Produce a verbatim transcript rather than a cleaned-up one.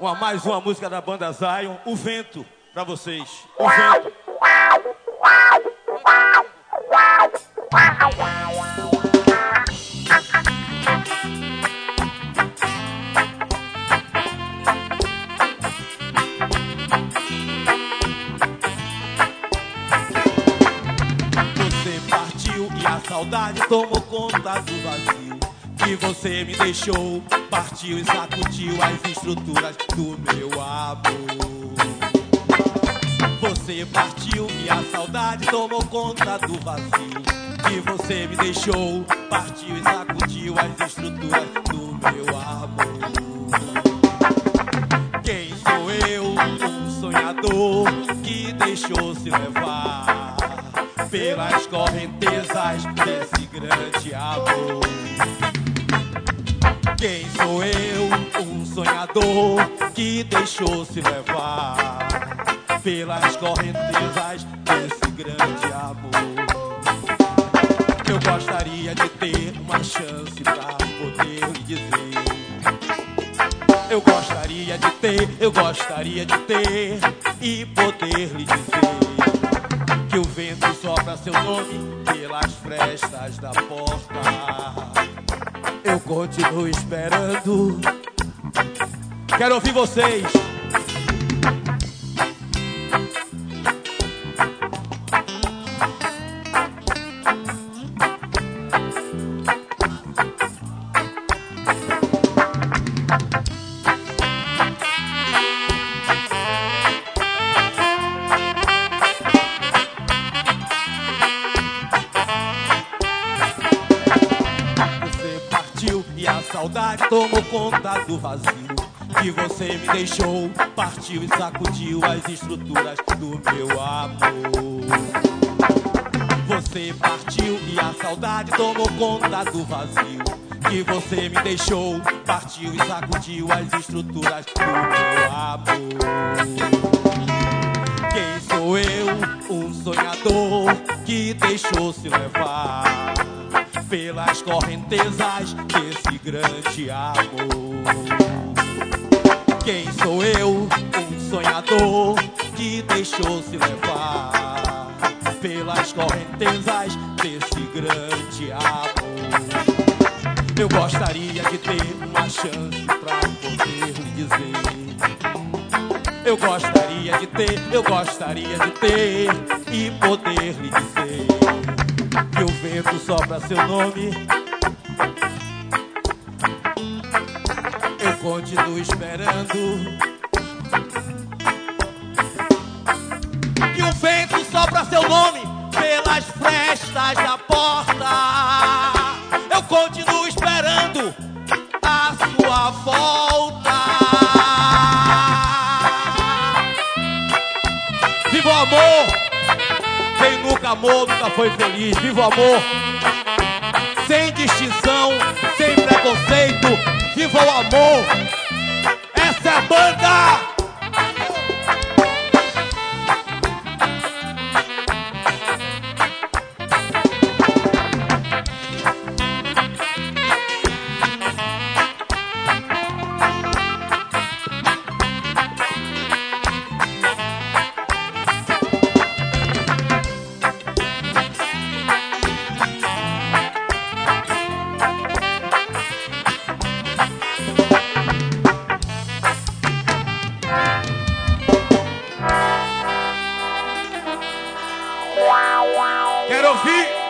Uma, mais uma música da banda Zion, O Vento, pra vocês. O Vento. Você partiu e a saudade tomou conta do vazio que você me deixou, partiu e sacudiu as estruturas do meu amor. Você partiu e a saudade tomou conta do vazio que você me deixou, partiu e sacudiu as estruturas do meu amor. Quem sou eu, um sonhador que deixou se levar pelas correntezas desse grande amor? Quem sou eu, um sonhador que deixou se levar pelas correntezas desse grande amor? Eu gostaria de ter uma chance pra poder lhe dizer. Eu gostaria de ter, eu gostaria de ter e poder lhe dizer que o vento sopra seu nome pelas frestas da porta. Eu continuo esperando. Quero ouvir vocês. E a saudade tomou conta do vazio que você me deixou, partiu e sacudiu as estruturas do meu amor. Você partiu e a saudade tomou conta do vazio que você me deixou, partiu e sacudiu as estruturas do meu amor. Quem sou eu, um sonhador que deixou se levar pelas correntezas desse grande amor? Quem sou eu, um sonhador que deixou se levar pelas correntezas desse grande amor? Eu gostaria de ter uma chance pra poder lhe dizer. Eu gostaria de ter, eu gostaria de ter e poder lhe dizer que o vento sopra seu nome. Eu continuo esperando. Que o vento sopra seu nome pelas frestas da porta. Eu continuo esperando a sua volta. Viva o amor! Quem nunca amou, nunca foi feliz. Viva o amor! Sem distinção, sem preconceito. Viva o amor! Essa é a banda! Quero ouvir.